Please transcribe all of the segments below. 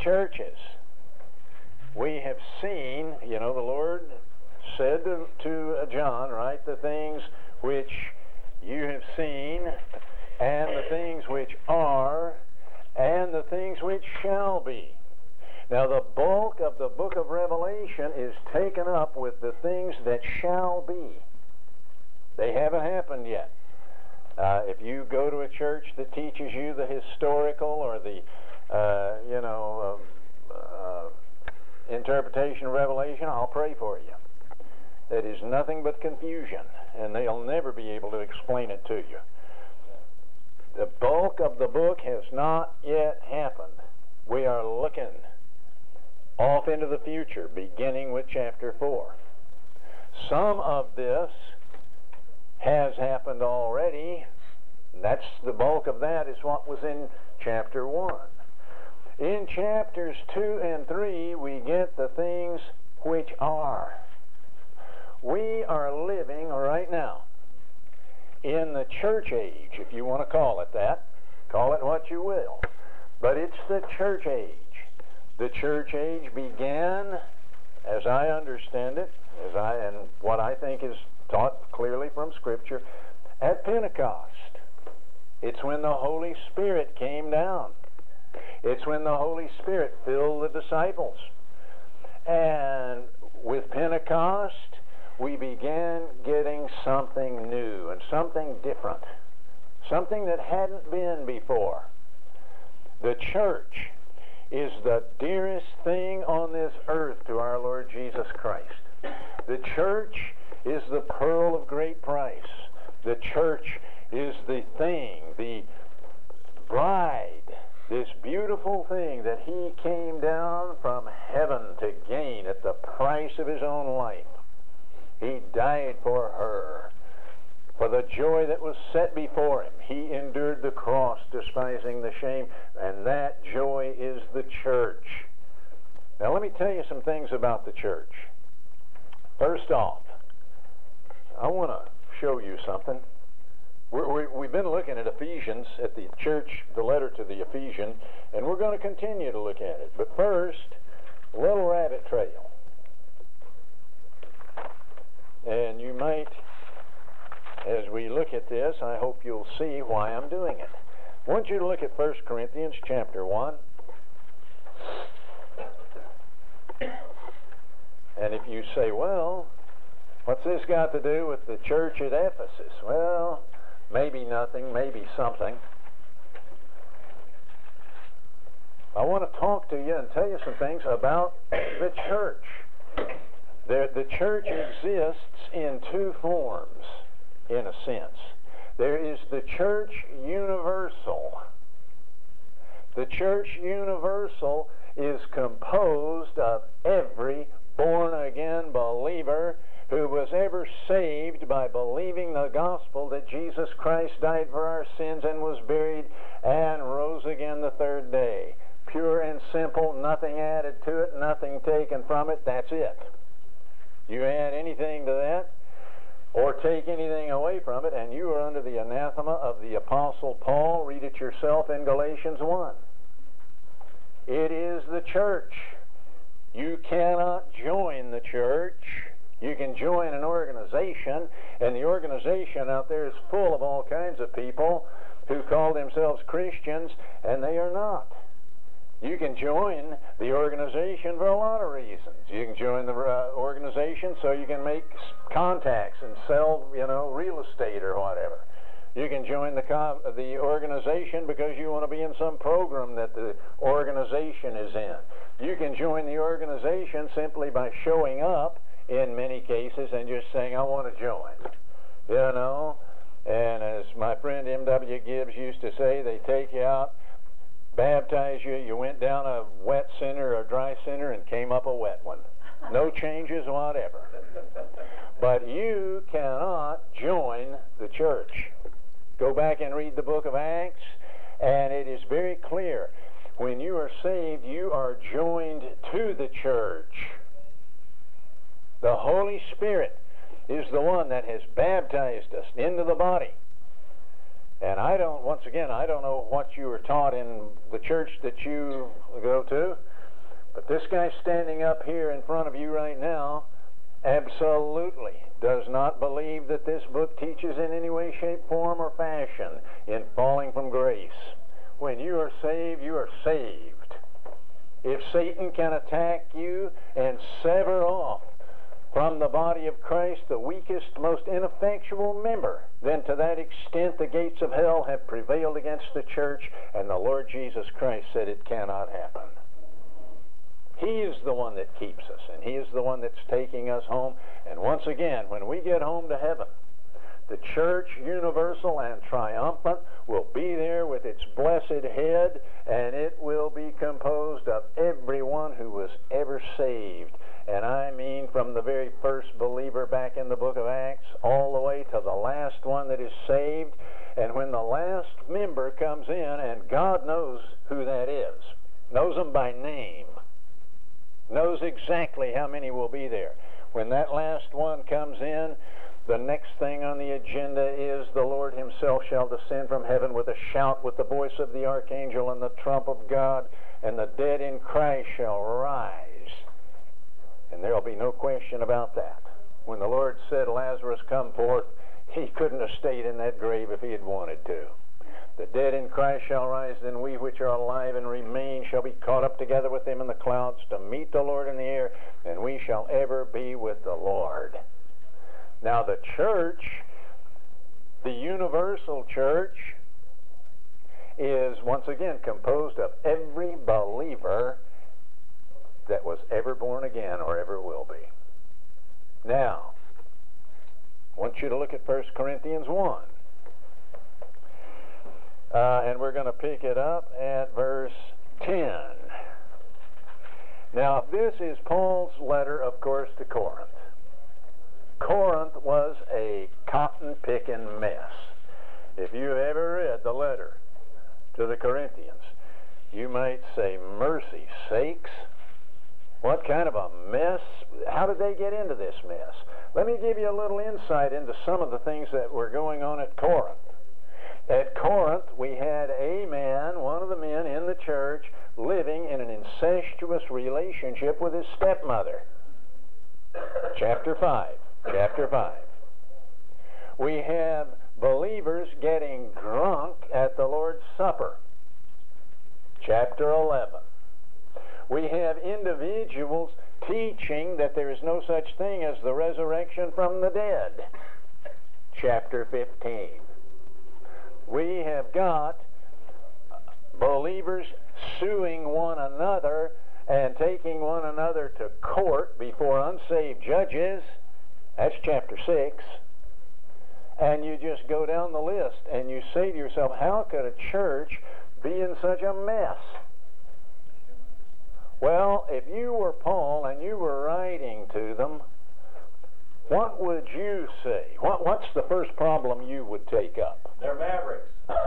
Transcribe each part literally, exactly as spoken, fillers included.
churches. We have seen, you know, the Lord said to, to John, right, the things which you have seen, and the things which are, and the things which shall be. Now, the bulk of the book of Revelation is taken up with the things that shall be. They haven't happened yet. Uh, if you go to a church that teaches you the historical or the, uh, you know, uh, uh, interpretation of Revelation, I'll pray for you. That is nothing but confusion, and they'll never be able to explain it to you. The bulk of the book has not yet happened. We are looking off into the future, beginning with chapter four. Some of this has happened already. That's the bulk of that is what was in chapter one. In chapters two and three, we get the things which are. We are living right now in the church age, if you want to call it that. Call it what you will. But it's the church age. The church age began, as I understand it, as I and what I think is taught clearly from Scripture, at Pentecost. It's when the Holy Spirit came down. It's when the Holy Spirit filled the disciples. And with Pentecost, we began getting something new and something different, something that hadn't been before. The church is the dearest thing on this earth to our Lord Jesus Christ. The church is the pearl of great price. The church is the thing, the bride, this beautiful thing that He came down from heaven to gain at the price of His own life. He died for her. For the joy that was set before Him, He endured the cross, despising the shame, and that joy is the church. Now let me tell you some things about the church. First off, I want to show you something. We're, we, we've been looking at Ephesians, at the church, the letter to the Ephesians, and we're going to continue to look at it. But first, a little rabbit trail. And you might, as we look at this, I hope you'll see why I'm doing it. I want you to look at First Corinthians chapter one. And if you say, well, what's this got to do with the church at Ephesus? Well, maybe nothing, maybe something. I want to talk to you and tell you some things about the church. The, the church exists in two forms, in a sense. There is the church universal. The church universal is composed of every born-again believer who was ever saved by believing the gospel that Jesus Christ died for our sins and was buried and rose again the third day. Pure and simple, nothing added to it, nothing taken from it, that's it. You add anything to that or take anything away from it, and you are under the anathema of the Apostle Paul. Read it yourself in Galatians one. It is the church. You cannot join the church. You can join an organization, and the organization out there is full of all kinds of people who call themselves Christians, and they are not. You can join the organization for a lot of reasons. You can join the uh, organization so you can make contacts and sell, you know, real estate or whatever. You can join the co- the organization because you want to be in some program that the organization is in. You can join the organization simply by showing up in many cases and just saying, I want to join. You know, and as my friend M W Gibbs used to say, they take you out, baptize you, you went down a wet sinner or a dry sinner and came up a wet one. No changes whatever. But you cannot join the church. Go back and read the book of Acts, and it is very clear. When you are saved, you are joined to the church. The Holy Spirit is the one that has baptized us into the body. And I don't, once again, I don't know what you were taught in the church that you go to, But this guy standing up here in front of you right now absolutely does not believe that this book teaches in any way, shape, form, or fashion in falling from grace. When you are saved, you are saved. If Satan can attack you and sever off from the body of Christ the weakest, most ineffectual member, then to that extent the gates of hell have prevailed against the church, and the Lord Jesus Christ said it cannot happen. He is the one that keeps us, and He is the one that's taking us home. And once again, when we get home to heaven, the church, universal and triumphant, will be there with its blessed head, and it will be composed of everyone who was ever saved. And I mean from the very first believer back in the book of Acts all the way to the last one that is saved. And when the last member comes in, and God knows who that is, knows them by name, knows exactly how many will be there. When that last one comes in, the next thing on the agenda is the Lord Himself shall descend from heaven with a shout, with the voice of the archangel and the trump of God, and the dead in Christ shall rise. And there will be no question about that. When the Lord said, Lazarus, come forth, He couldn't have stayed in that grave if He had wanted to. The dead in Christ shall rise, then we which are alive and remain shall be caught up together with them in the clouds to meet the Lord in the air, and we shall ever be with the Lord. Now the church, the universal church, is once again composed of every believer that was ever born again or ever will be. Now, I want you to look at First Corinthians one. Uh, and we're going to pick it up at verse ten. Now, this is Paul's letter, of course, to Corinth. Corinth was a cotton-picking mess. If you ever read the letter to the Corinthians, you might say, mercy sakes, what kind of a mess? How did they get into this mess? Let me give you a little insight into some of the things that were going on at Corinth. At Corinth, we had a man, one of the men in the church, living in an incestuous relationship with his stepmother. Chapter five. Chapter five. We have believers getting drunk at the Lord's Supper. Chapter eleven. We have individuals teaching that there is no such thing as the resurrection from the dead. Chapter fifteen. We have got believers suing one another and taking one another to court before unsaved judges. That's chapter six. And you just go down the list and you say to yourself, how could a church be in such a mess? Well, if you were Paul and you were writing to them, what would you say? What, what's the first problem you would take up? They're mavericks.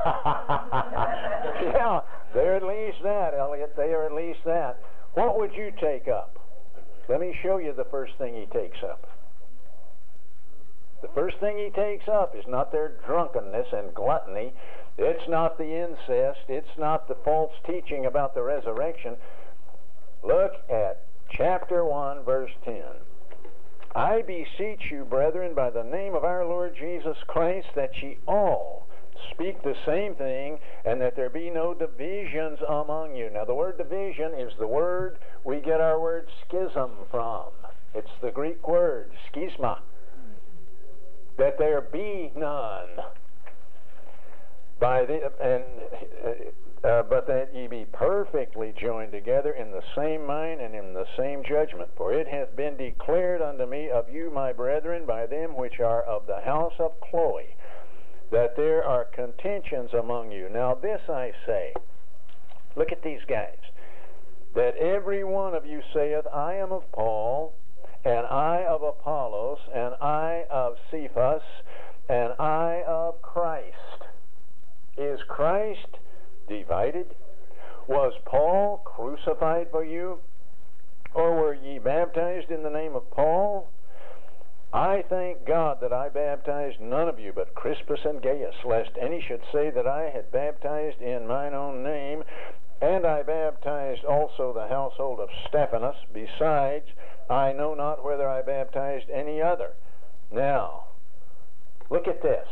Yeah, they're at least that, Elliot. They are at least that. What would you take up? Let me show you the first thing he takes up. The first thing he takes up is not their drunkenness and gluttony. It's not the incest. It's not the false teaching about the resurrection. Look at chapter one, verse ten. I beseech you, brethren, by the name of our Lord Jesus Christ, that ye all speak the same thing, and that there be no divisions among you. Now, the word division is the word we get our word schism from. It's the Greek word, schisma. That there be none. By the, and, uh, but that ye be perfectly joined together in the same mind and in the same judgment. For it hath been declared unto me of you, my brethren, by them which are of the house of Chloe, that there are contentions among you. Now this I say, look at these guys, that every one of you saith, I am of Paul, and I of Apollos, and I of Cephas, and I of Christ. Is Christ divided? Was Paul crucified for you? Or were ye baptized in the name of Paul? I thank God that I baptized none of you but Crispus and Gaius, lest any should say that I had baptized in mine own name. And I baptized also the household of Stephanas. Besides, I know not whether I baptized any other. Now, look at this.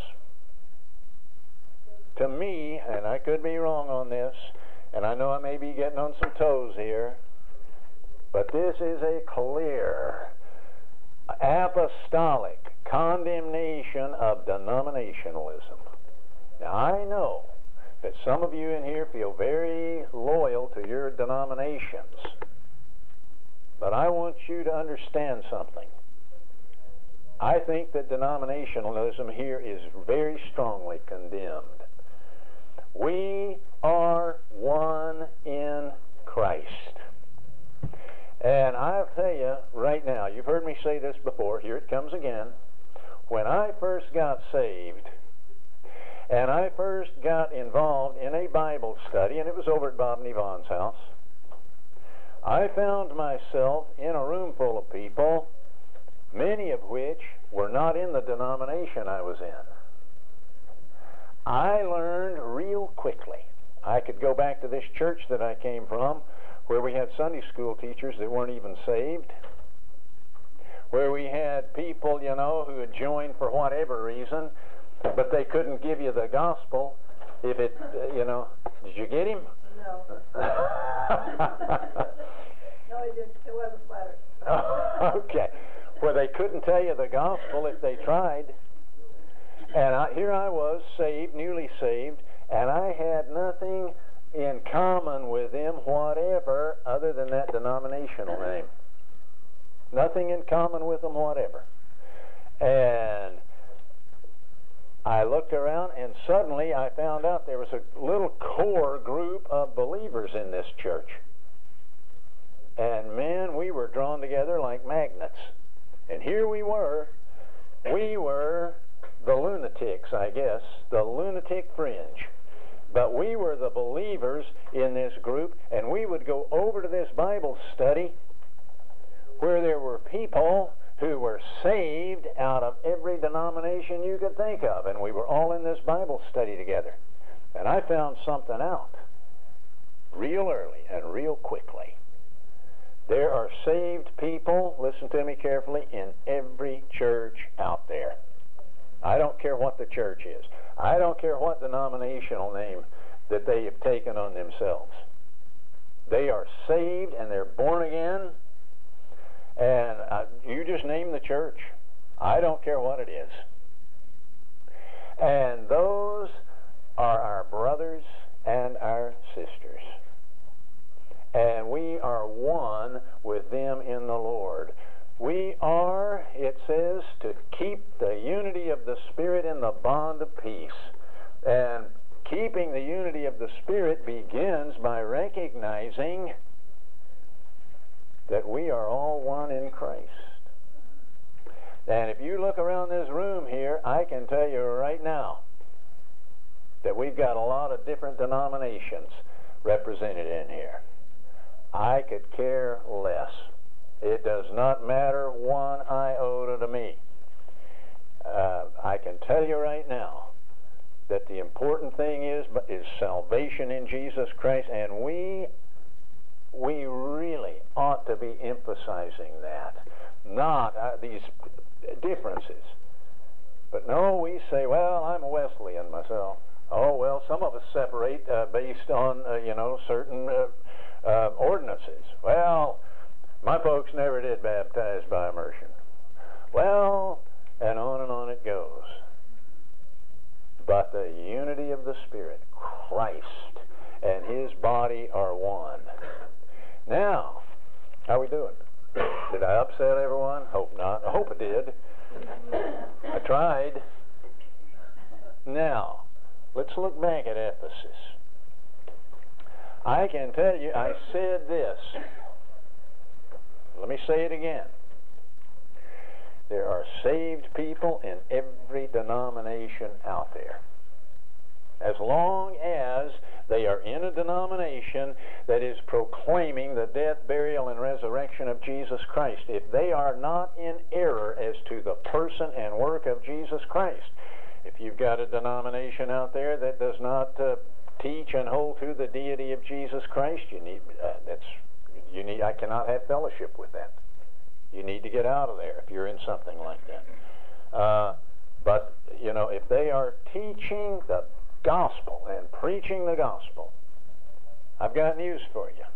To me, and I could be wrong on this, and I know I may be getting on some toes here, but this is a clear apostolic condemnation of denominationalism. Now, I know that some of you in here feel very loyal to your denominations, but I want you to understand something. I think that denominationalism here is very strongly condemned. We are one in Christ. And I'll tell you right now, you've heard me say this before, here it comes again. When I first got saved, and I first got involved in a Bible study, and it was over at Bob and Yvonne's house, I found myself in a room full of people, many of which were not in the denomination I was in. I learned real quickly. I could go back to this church that I came from, where we had Sunday school teachers that weren't even saved, where we had people, you know, who had joined for whatever reason, but they couldn't give you the gospel if it, uh, you know, did you get him? No. No, he didn't. It wasn't flattered. Okay. Where they couldn't tell you the gospel if they tried. And I, here I was, saved, newly saved, and I had nothing in common with them whatever other than that denominational name. Nothing in common with them whatever. And I looked around, and suddenly I found out there was a little core group of believers in this church. And man, we were drawn together like magnets. And here we were. We were the lunatics, I guess, the lunatic fringe. But we were the believers in this group, and we would go over to this Bible study where there were people who were saved out of every denomination you could think of, and we were all in this Bible study together. And I found something out real early and real quickly. There are saved people, listen to me carefully, in every church out there. I don't care what the church is. I don't care what denominational name that they have taken on themselves. They are saved and they're born again. And uh, you just name the church. I don't care what it is. And those are our brothers and our sisters. And we are one with them in the Lord. We are, it says, to keep the unity of the Spirit in the bond of peace. And keeping the unity of the Spirit begins by recognizing that we are all one in Christ. And if you look around this room here, I can tell you right now that we've got a lot of different denominations represented in here. I could care less. It does not matter one iota to me. Uh, I can tell you right now that the important thing is is salvation in Jesus Christ, and we we really ought to be emphasizing that, not uh, these differences. But no, we say, well, I'm a Wesleyan myself. Oh, well, some of us separate uh, based on, uh, you know, certain uh, uh, ordinances. Well, my folks never did baptize by immersion. Well, and on and on it goes. But the unity of the Spirit, Christ and His body are one. Now, how are we doing? Did I upset everyone? Hope not. I hope I did. I tried. Now, let's look back at Ephesus. I can tell you, I said this. Let me say it again. There are saved people in every denomination out there. As long as they are in a denomination that is proclaiming the death, burial, and resurrection of Jesus Christ, if they are not in error as to the person and work of Jesus Christ. If you've got a denomination out there that does not uh, teach and hold to the deity of Jesus Christ, you need uh, that's you need. I cannot have fellowship with that. You need to get out of there if you're in something like that. Uh, but you know, if they are teaching the gospel and preaching the gospel, I've got news for you.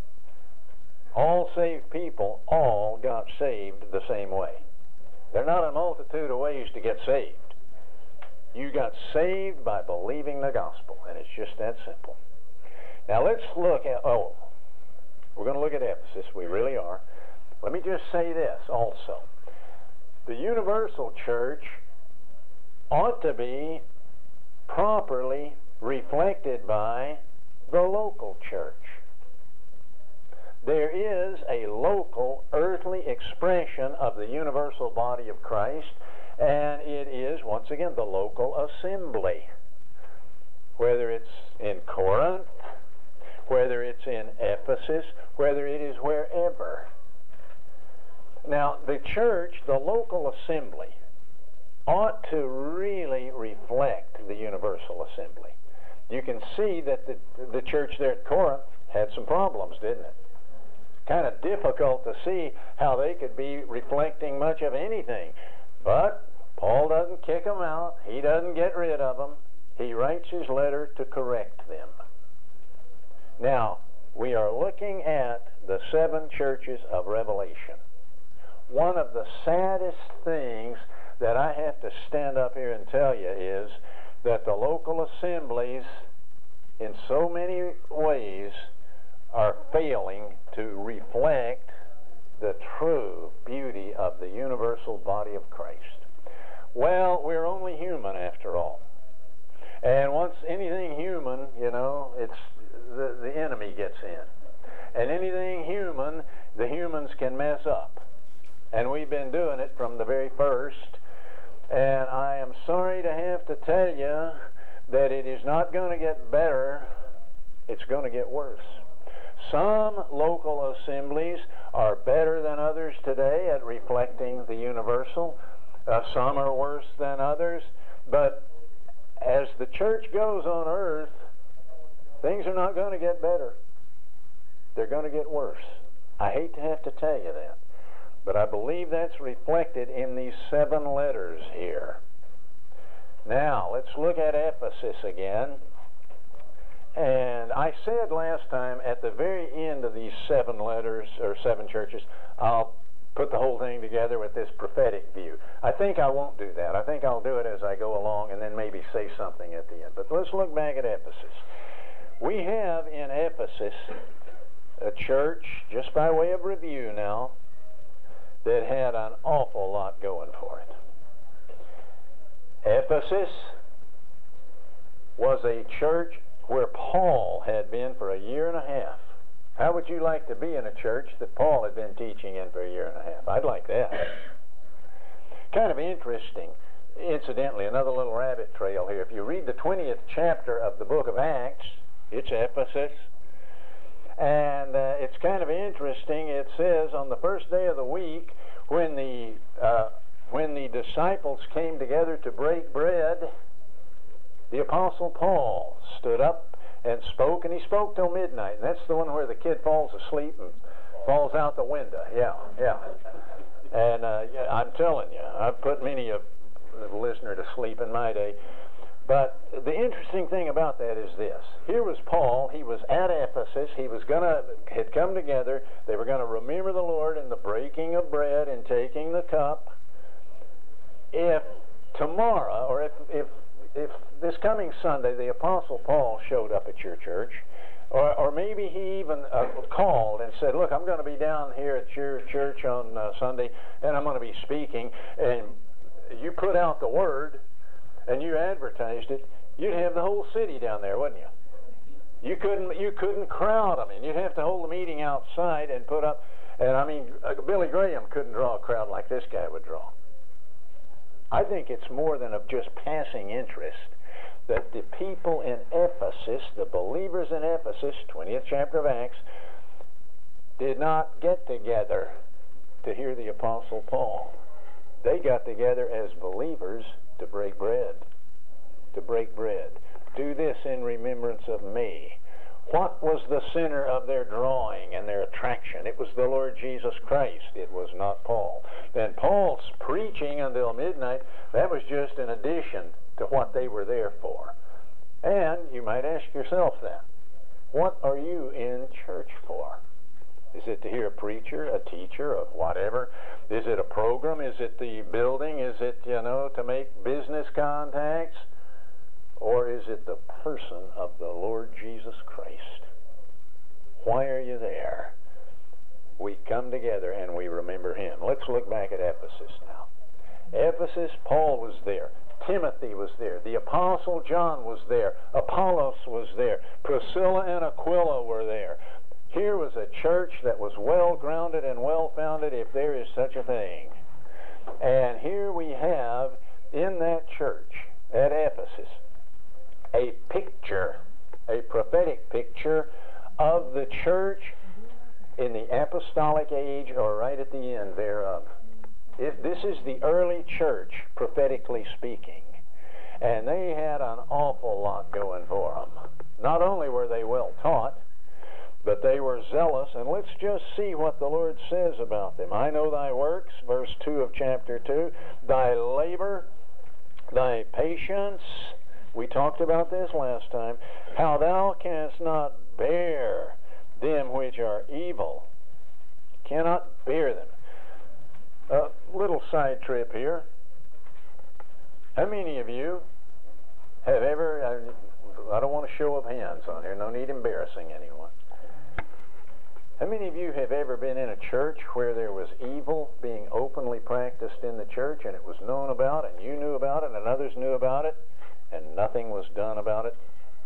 All saved people all got saved the same way. There are not a multitude of ways to get saved. You got saved by believing the gospel, and it's just that simple. Now let's look at, oh, we're going to look at Ephesus. We really are. Let me just say this also. The universal church ought to be properly reflected by the local church. There is a local earthly expression of the universal body of Christ, and it is, once again, the local assembly. Whether it's in Corinth, whether it's in Ephesus, whether it is wherever. Now, the church, the local assembly, ought to really reflect the universal assembly. You can see that the, the church there at Corinth had some problems, didn't it? Kind of difficult to see how they could be reflecting much of anything. But Paul doesn't kick them out. He doesn't get rid of them. He writes his letter to correct them. Now, we are looking at the seven churches of Revelation. One of the saddest things that I have to stand up here and tell you is that the local assemblies, in so many ways, are failing to reflect the true beauty of the universal body of Christ. Well, we're only human after all. And once anything human, you know, it's the, the enemy gets in. And anything human, the humans can mess up. And we've been doing it from the very first. And I am sorry to have to tell you that it is not going to get better. It's going to get worse. Some local assemblies are better than others today at reflecting the universal. Uh, some are worse than others. But as the church goes on earth, things are not going to get better. They're going to get worse. I hate to have to tell you that. But I believe that's reflected in these seven letters here. Now, let's look at Ephesus again. And I said last time, at the very end of these seven letters, or seven churches, I'll put the whole thing together with this prophetic view. I think I won't do that. I think I'll do it as I go along and then maybe say something at the end. But let's look back at Ephesus. We have in Ephesus a church, just by way of review now, that had an awful lot going for it. Ephesus was a church where Paul had been for a year and a half. How would you like to be in a church that Paul had been teaching in for a year and a half? I'd like that. Kind of interesting. Incidentally, another little rabbit trail here. If you read the twentieth chapter of the book of Acts, it's Ephesus. And uh, it's kind of interesting. It says on the first day of the week, when the uh, when the disciples came together to break bread, the Apostle Paul stood up and spoke, and he spoke till midnight. And that's the one where the kid falls asleep and falls out the window. Yeah, yeah. And uh, yeah, I'm telling you, I've put many a listener to sleep in my day. But the interesting thing about that is this. Here was Paul. He was at Ephesus. He was going to, had come together. They were going to remember the Lord in the breaking of bread and taking the cup. If tomorrow, or if, if, if this coming Sunday, the Apostle Paul showed up at your church, or, or maybe he even uh, called and said, look, I'm going to be down here at your church on uh, Sunday, and I'm going to be speaking, and you put out the word, and you advertised it, you'd have the whole city down there, wouldn't you? You couldn't you couldn't crowd them in. You'd have to hold the meeting outside and put up, and I mean, uh, Billy Graham couldn't draw a crowd like this guy would draw. I think it's more than of just passing interest that the people in Ephesus, the believers in Ephesus, twentieth chapter of Acts, did not get together to hear the Apostle Paul. They got together as believers to break bread. To break bread. do this in remembrance of me. What was the center of their drawing and their attraction? It was the Lord Jesus Christ. It was not Paul. Then Paul's preaching until midnight, that was just an addition to what they were there for. And you might ask yourself then, what are you in church for? Is it to hear a preacher, a teacher, or whatever? Is it a program? Is it the building? Is it, you know, to make business contacts? Or is it the person of the Lord Jesus Christ? Why are you there? We come together and we remember him. Let's look back at Ephesus now. Ephesus, Paul was there. Timothy was there. The Apostle John was there. Apollos was there. Priscilla and Aquila were there. Here was a church that was well-grounded and well-founded, if there is such a thing. And here we have, in that church at Ephesus, a picture, a prophetic picture of the church in the apostolic age, or right at the end thereof. It, this is the early church, prophetically speaking. And they had an awful lot going for them. Not only were they well taught, but they were zealous. And let's just see what the Lord says about them. I know thy works, verse two of chapter two, thy labor, thy patience. We talked about this last time. How thou canst not bear them which are evil. Cannot bear them. A little side trip here. How many of you have ever, I, I don't want a show of hands on here, no need embarrassing anyone. How many of you have ever been in a church where there was evil being openly practiced in the church and it was known about and you knew about it and others knew about it and nothing was done about it?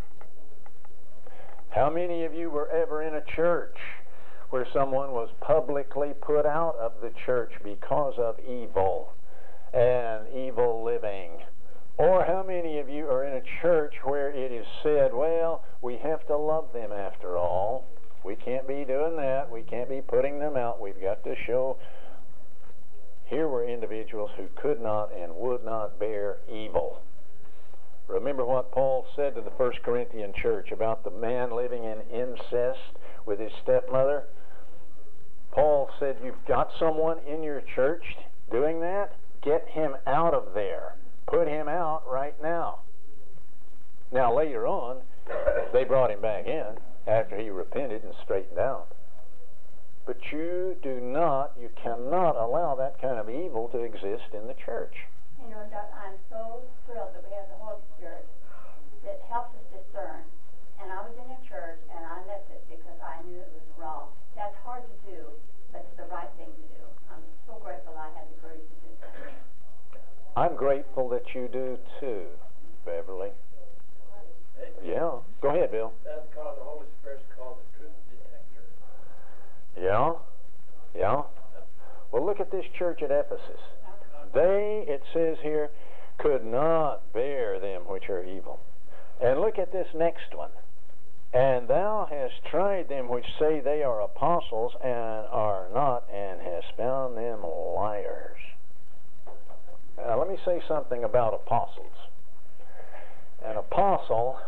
How many of you were ever in a church where someone was publicly put out of the church because of evil and evil living? Or how many of you are in a church where it is said, well, we have to love them after all. We can't be doing that. We can't be putting them out. We've got to show. Here were individuals who could not and would not bear evil. Remember what Paul said to the First Corinthian church about the man living in incest with his stepmother? Paul said, you've got someone in your church doing that? Get him out of there. Put him out right now. Now, later on, they brought him back in after he repented and straightened out. But you do not, you cannot allow that kind of evil to exist in the church. You know, Doug, I'm so thrilled that we have the Holy Spirit that helps us discern. And I was in a church, and I left it because I knew it was wrong. That's hard to do, but it's the right thing to do. I'm so grateful I had the courage to do that. I'm grateful that you do too, Beverly. Yeah. Go ahead, Bill. That's called, the Holy Spirit's called the truth detector. Yeah. Yeah. Well, look at this church at Ephesus. They, it says here, could not bear them which are evil. And look at this next one. And thou hast tried them which say they are apostles and are not, and hast found them liars. Now, let me say something about apostles. An apostle,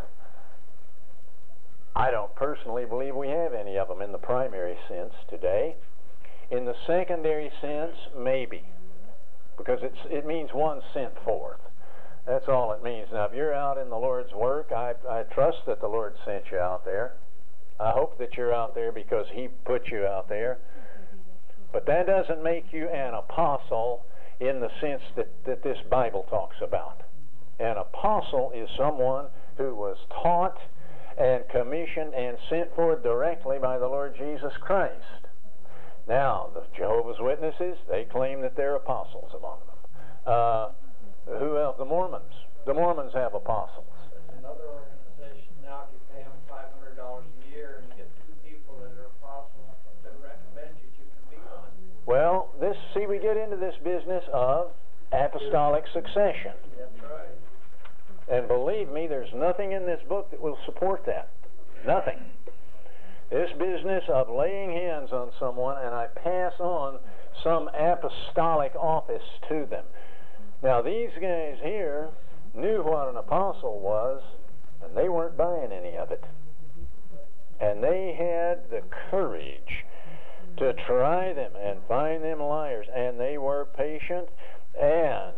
I don't personally believe we have any of them in the primary sense today. In the secondary sense, maybe. Because it's, it means one sent forth. That's all it means. Now, if you're out in the Lord's work, I, I trust that the Lord sent you out there. I hope that you're out there because He put you out there. But that doesn't make you an apostle in the sense that, that this Bible talks about. An apostle is someone who was taught and commissioned and sent forth directly by the Lord Jesus Christ. Now, the Jehovah's Witnesses, they claim that they're apostles among them. Uh, who else? The Mormons. The Mormons have apostles. There's another organization now, if you pay them five hundred dollars a year and you get two people that are apostles that recommend you, you can be one. Well, this, see, we get into this business of apostolic succession. That's right. And believe me, there's nothing in this book that will support that. Nothing. This business of laying hands on someone and I pass on some apostolic office to them. Now, these guys here knew what an apostle was, And they weren't buying any of it. And they had the courage to try them and find them liars. And they were patient. And,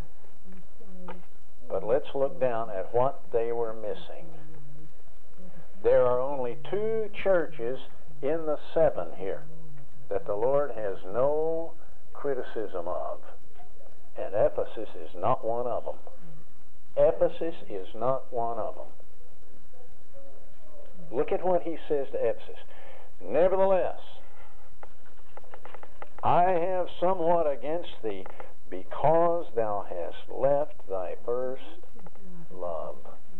but let's look down at what they were missing. There are only two churches in the seven here that the Lord has no criticism of. And Ephesus is not one of them. Ephesus is not one of them. Look at what he says to Ephesus. Nevertheless, I have somewhat against thee, because thou hast left thy first love.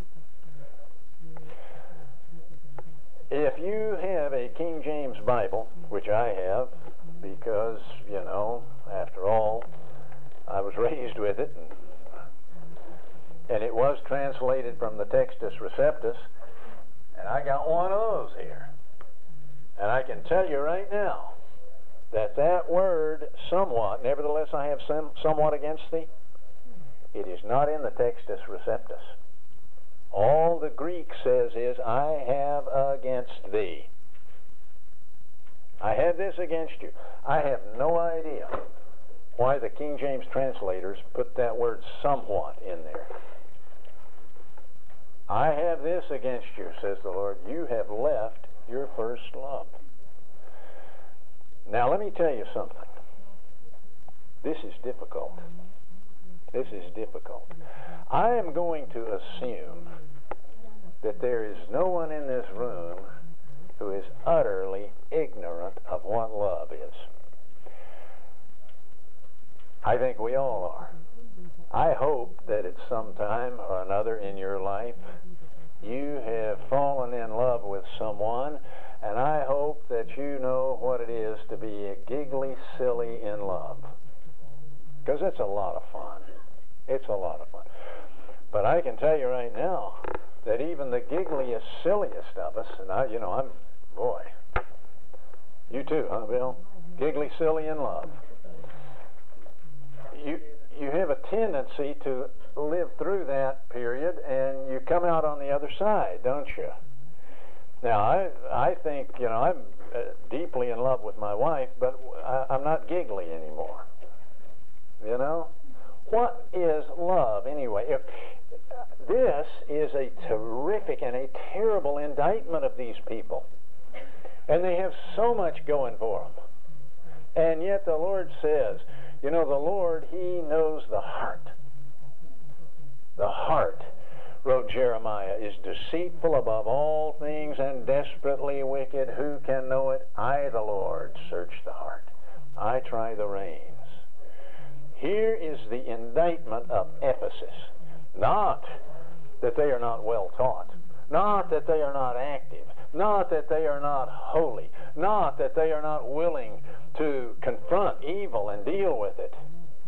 If you have a King James Bible, which I have, because, you know, after all, I was raised with it, and, and it was translated from the Textus Receptus, and I got one of those here. And I can tell you right now that that word, somewhat, nevertheless I have some, somewhat against thee, it is not in the Textus Receptus. All the Greek says is, I have against thee. I have this against you. I have no idea why the King James translators put that word somewhat in there. I have this against you, says the Lord. You have left your first love. Now let me tell you something. This is difficult. This is difficult. I am going to assume that there is no one in this room who is utterly ignorant of what love is. I think we all are. I hope that at some time or another in your life you have fallen in love with someone, and I hope that you know what it is to be giggly silly in love. Because it's a lot of fun. It's a lot of fun. But I can tell you right now that even the giggliest, silliest of us, and I, you know, I'm, boy, you too, huh, Bill? Giggly, silly in love. You, you have a tendency to live through that period, and you come out on the other side, don't you? Now, I, I think, you know, I'm uh, deeply in love with my wife, but I, I'm not giggly anymore. You know? What is love, anyway? If, this is a terrific and a terrible indictment of these people. And they have so much going for them. And yet the Lord says, you know, the Lord, He knows the heart. The heart, wrote Jeremiah, is deceitful above all things and desperately wicked. Who can know it? I, the Lord, search the heart. I try the reins. Here is the indictment of Ephesus. Not that they are not well taught. Not that they are not active. Not that they are not holy. Not that they are not willing to confront evil and deal with it.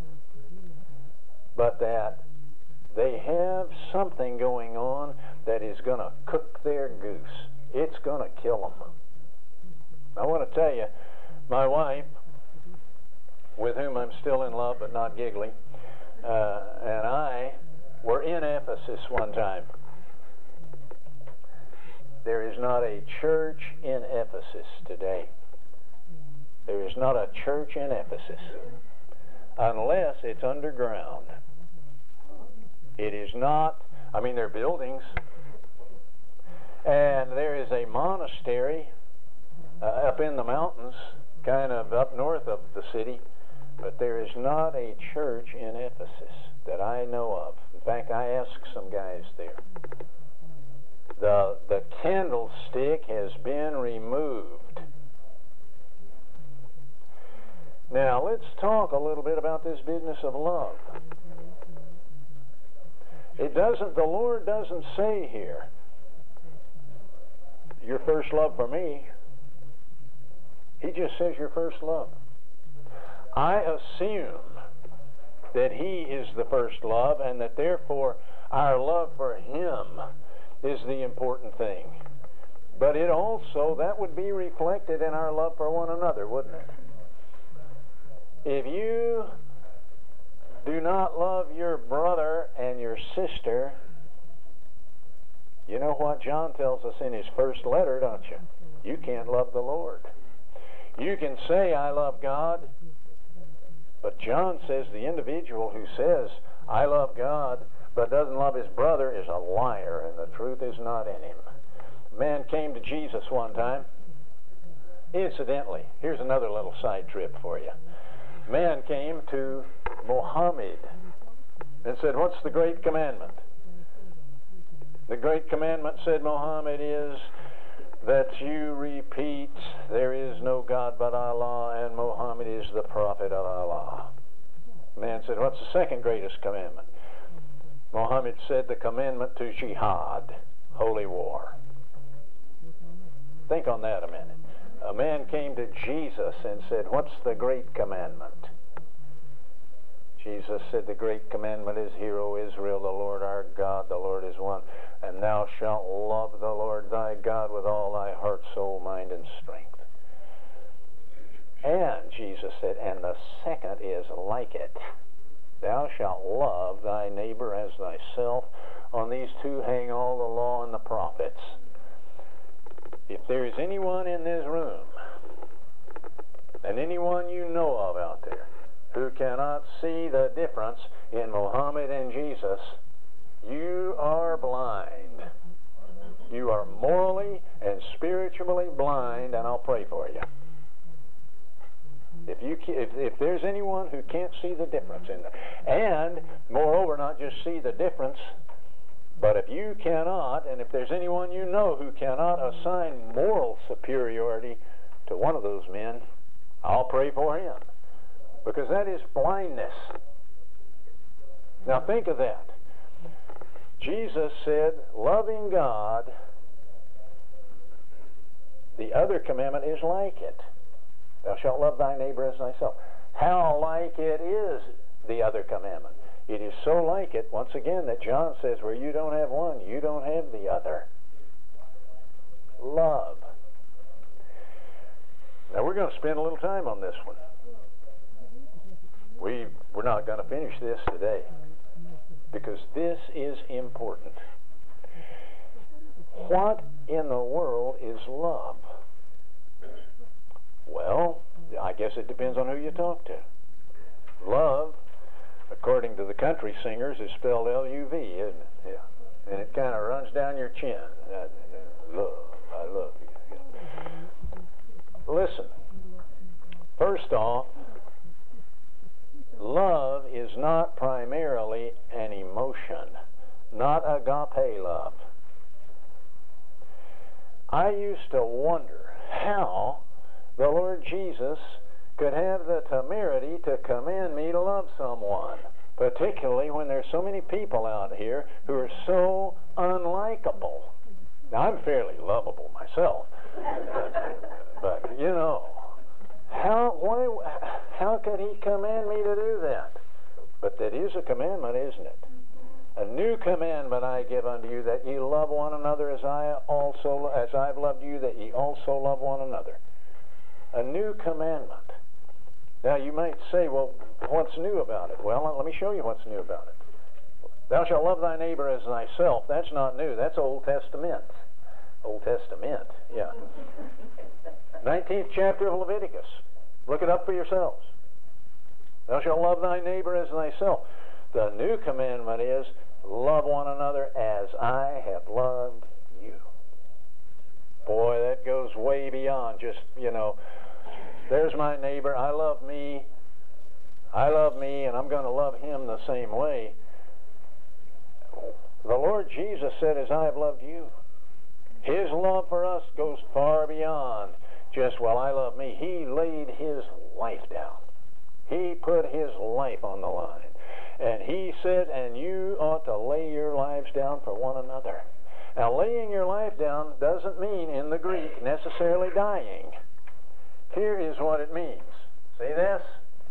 But that they have something going on that is going to cook their goose. It's going to kill them. I want to tell you, my wife, with whom I'm still in love but not giggly, uh, and I were in Ephesus one time. There is not a church in Ephesus today. There is not a church in Ephesus unless it's underground. It is not, I mean, there are buildings, and there is a monastery uh, up in the mountains, kind of up north of the city, but there is not a church in Ephesus that I know of. In fact, I asked some guys there. The, the candlestick has been removed. Now, let's talk a little bit about this business of love. It doesn't, the Lord doesn't say here, your first love for me. He just says your first love. I assume that He is the first love, and that therefore our love for Him is the important thing. But it also, that would be reflected in our love for one another, wouldn't it? If you do not love your brother and your sister, what John tells us in his first letter, don't you? You can't love the Lord. You can say, I love God, but John says the individual who says, I love God, but doesn't love his brother is a liar, and the truth is not in him. A man came to Jesus one time. Incidentally, here's another little side trip for you. A man came to Muhammad and said, what's the great commandment? The great commandment, said Muhammad, is that you repeat, there is no God but Allah, and Muhammad is the prophet of Allah. The man said, what's the second greatest commandment? Muhammad said, the commandment to jihad, holy war. Think on that a minute. A man came to Jesus and said, what's the great commandment? Jesus said, the great commandment is, Hear, O Israel, the Lord our God, the Lord is one. And thou shalt love the Lord thy God with all thy heart, soul, mind, and strength. And Jesus said, and the second is like it. Thou shalt love thy neighbor as thyself. On these two hang all the law and the prophets. If there is anyone in this room, and anyone you know of out there, who cannot see the difference in Muhammad and Jesus, you are blind. You are morally and spiritually blind, and I'll pray for you. If you if, if there's anyone who can't see the difference in them, and moreover, not just see the difference, but if you cannot, and if there's anyone you know who cannot assign moral superiority to one of those men, I'll pray for him. Because that is blindness. Now think of that. Jesus said, loving God, the other commandment is like it. Thou shalt love thy neighbor as thyself. How like it is the other commandment. It is so like it, once again, that John says, where you don't have one, you don't have the other. Love. Now we're going to spend a little time on this one. We, we're not going to finish this today, because this is important. What in the world is love? Well, I guess it depends on who you talk to. Love, according to the country singers, is spelled L U V, isn't it? Yeah. And it kind of runs down your chin. Uh, love, I love you. Yeah. Listen, first off, love is not primarily an emotion, not agape love. I used to wonder how the Lord Jesus could have the temerity to command me to love someone, particularly when there's so many people out here who are so unlikable. Now, I'm fairly lovable myself, but, you know, how why, how could he command me to do that? But that is a commandment, isn't it? A new commandment I give unto you, that ye love one another as I also, as I've loved you, that ye also love one another. A new commandment. Now you might say, well, what's new about it? Well, let me show you what's new about it. Thou shalt love thy neighbor as thyself. That's not new. That's Old Testament. Old Testament, yeah. nineteenth chapter of Leviticus. Look it up for yourselves. Thou shalt love thy neighbor as thyself. The new commandment is, love one another as I have loved you. Boy, that goes way beyond just, you know, there's my neighbor, I love me, I love me, and I'm going to love him the same way. The Lord Jesus said, as I have loved you. His love for us goes far beyond just, well, I love me. He laid his life down. He put his life on the line. And he said, and you ought to lay your lives down for one another. Now, laying your life down doesn't mean, in the Greek, necessarily dying. Here is what it means. See this?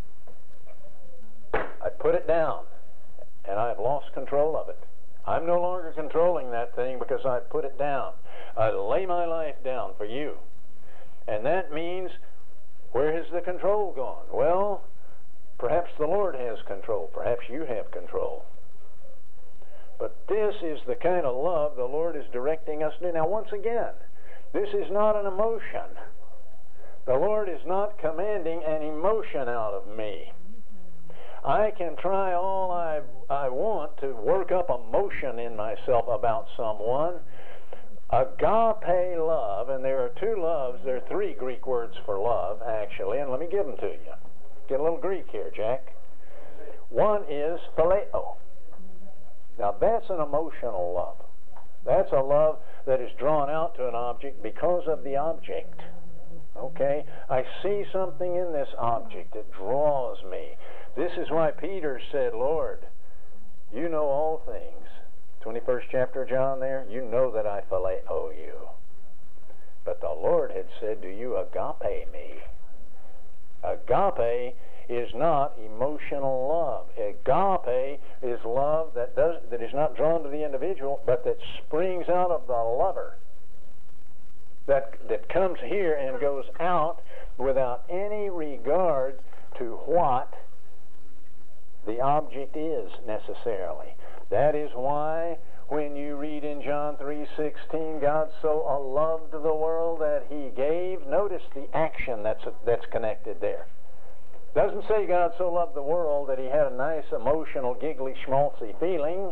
I put it down, and I've lost control of it. I'm no longer controlling that thing because I've put it down. I lay my life down for you. And that means, where has the control gone? Well, perhaps the Lord has control. Perhaps you have control. But this is the kind of love the Lord is directing us to. Now, once again, this is not an emotion. The Lord is not commanding an emotion out of me. I can try all I, I want to work up emotion in myself about someone. Agape love, and there are two loves, there are three Greek words for love, actually, and let me give them to you. Get a little Greek here, Jack. One is phileo. Now, that's an emotional love. That's a love that is drawn out to an object because of the object. Okay? I see something in this object that draws me. This is why Peter said, Lord, you know all things. twenty-first chapter of John there, you know that I phileo you. But the Lord had said, do you agape me? Agape is not emotional love. Agape is love that does that is not drawn to the individual, but that springs out of the lover. That that comes here and goes out without any regard to what the object is necessarily. That is why when you read in John three sixteen, God so loved the world that he gave, notice the action that's that's connected there. Doesn't say God so loved the world that he had a nice emotional giggly schmaltzy feeling.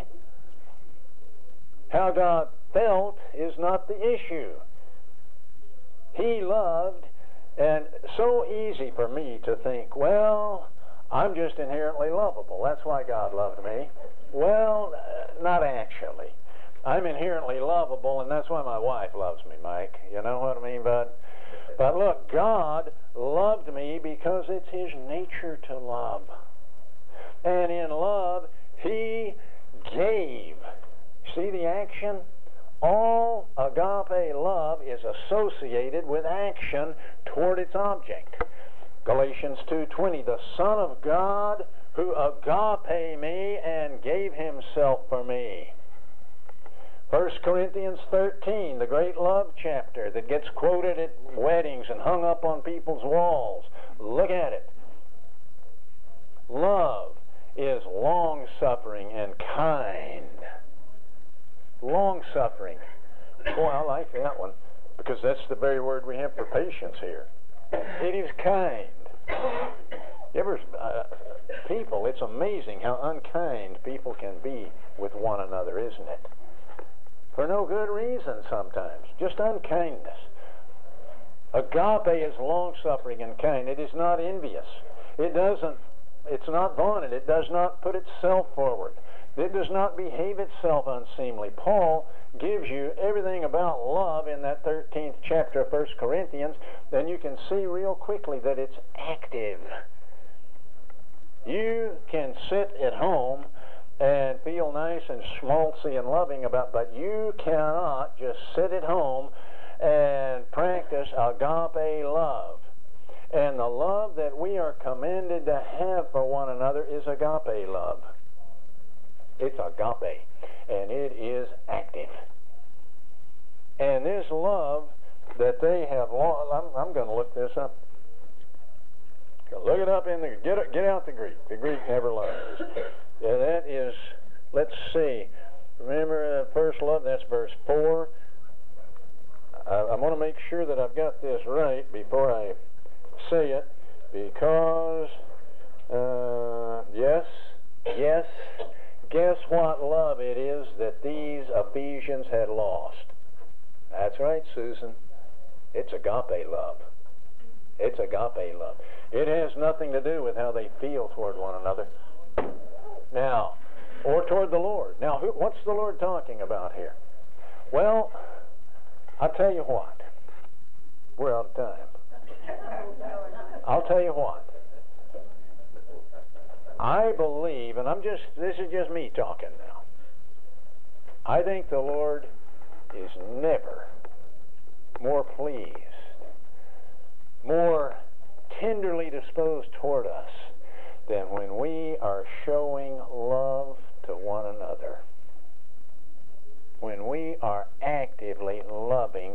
How God felt is not the issue. He loved, and so easy for me to think, well, I'm just inherently lovable. That's why God loved me. Well, uh, not actually. I'm inherently lovable, and that's why my wife loves me, Mike. You know what I mean, bud? But look, God loved me because it's his nature to love. And in love, he gave. See the action? All agape love is associated with action toward its object. Galatians two twenty, the Son of God who agape me and gave himself for me. First Corinthians thirteen, the great love chapter that gets quoted at weddings and hung up on people's walls. Look at it. Love is long-suffering and kind. Long-suffering. Boy, I like that one, because that's the very word we have for patience here. It is kind. You ever, uh, people, it's amazing how unkind people can be with one another, isn't it? For no good reason sometimes, just unkindness. Agape is long-suffering and kind. It is not envious. It doesn't, it's not vaunted. It does not put itself forward. It does not behave itself unseemly. Paul gives you everything about love in that thirteenth chapter of First Corinthians, then you can see real quickly that it's active. You can sit at home and feel nice and schmaltzy and loving about, but you cannot just sit at home and practice agape love. And the love that we are commanded to have for one another is agape love. It's agape, and it is active. And this love that they have, I'm, I'm going to look this up. Look it up in the, get, get out the Greek. The Greek never lies. Yeah, that is, let's see. Remember uh, first love, that's verse four. I, I want to make sure that I've got this right before I say it, because, uh, yes, yes, guess what love it is that these Ephesians had lost? That's right, Susan. It's agape love. It's agape love. It has nothing to do with how they feel toward one another. Now, or toward the Lord. Now, who, what's the Lord talking about here? Well, I'll tell you what. We're out of time. I'll tell you what. I believe, and I'm just, this is just me talking now. I think the Lord is never more pleased, more tenderly disposed toward us than when we are showing love to one another. When we are actively loving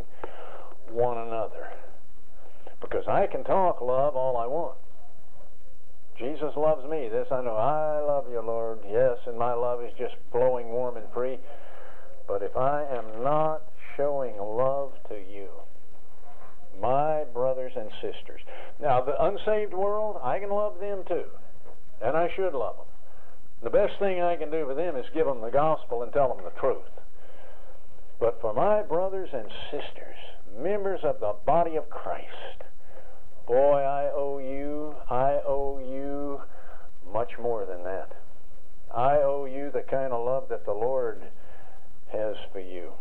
one another. Because I can talk love all I want. Jesus loves me. This I know. I love you, Lord. Yes, and my love is just flowing warm and free. But if I am not showing love to you, my brothers and sisters. Now, the unsaved world, I can love them too. And I should love them. The best thing I can do for them is give them the gospel and tell them the truth. But for my brothers and sisters, members of the body of Christ, boy, I owe you, I owe you much more than that. I owe you the kind of love that the Lord has for you.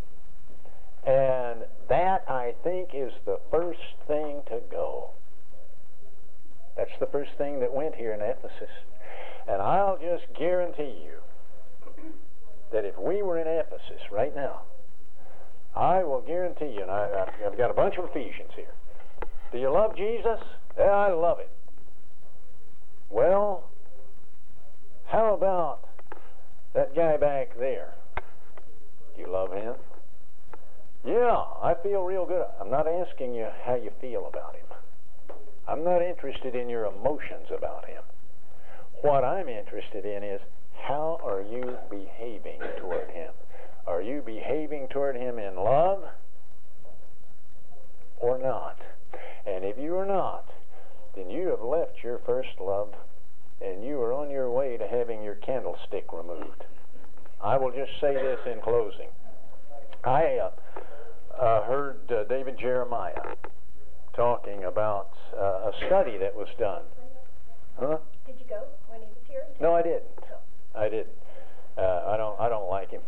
And that, I think, is the first thing to go. That's the first thing that went here in Ephesus. And I'll just guarantee you that if we were in Ephesus right now, I will guarantee you, and I, I've got a bunch of Ephesians here. Do you love Jesus? Yeah, I love it. Well, how about that guy back there? Do you love him? Yeah, I feel real good. I'm not asking you how you feel about him. I'm not interested in your emotions about him. What I'm interested in is, how are you behaving toward him? Are you behaving toward him in love or not? And if you are not, then you have left your first love and you are on your way to having your candlestick removed. I will just say this in closing. I uh, uh, heard uh, David Jeremiah talking about uh, a study that was done. Huh? Did you go when he was here? No, I didn't. I didn't. Uh, I don't. I don't like him.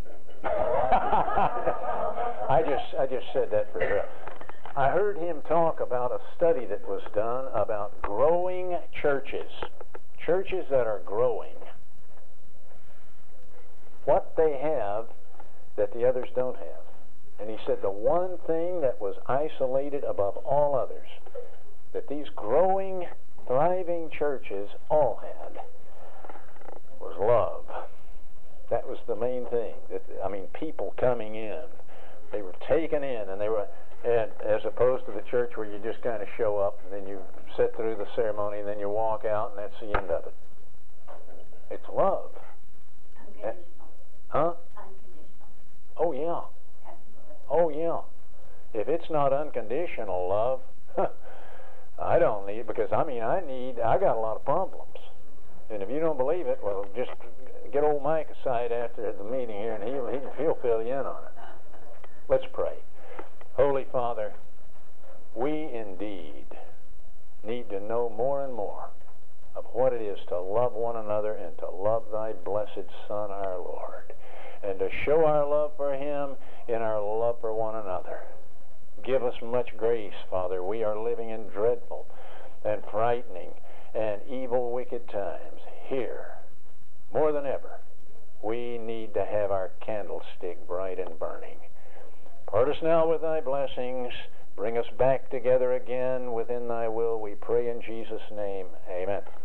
I just. I just said that for real. I heard him talk about a study that was done about growing churches, churches that are growing. What they have that the others don't have. And he said the one thing that was isolated above all others, that these growing, thriving churches all had, was love. That was the main thing. That, I mean, people coming in, they were taken in, and they were, and as opposed to the church where you just kind of show up, and then you sit through the ceremony, and then you walk out, and that's the end of it. It's love. Unconditional. Huh? Unconditional. Oh, yeah. Oh, yeah. If it's not unconditional love, I don't need it, because, I mean, I need, I got a lot of problems. And if you don't believe it, well, just get old Mike aside after the meeting here, and he'll, he'll fill you in on it. Let's pray. Holy Father, we indeed need to know more and more of what it is to love one another and to love thy blessed Son, our Lord, and to show our love for him in our love for one another. Give us much grace, Father. We are living in dreadful and frightening and evil, wicked times. Here, more than ever, we need to have our candlestick bright and burning. Part us now with thy blessings. Bring us back together again within thy will, we pray in Jesus' name. Amen.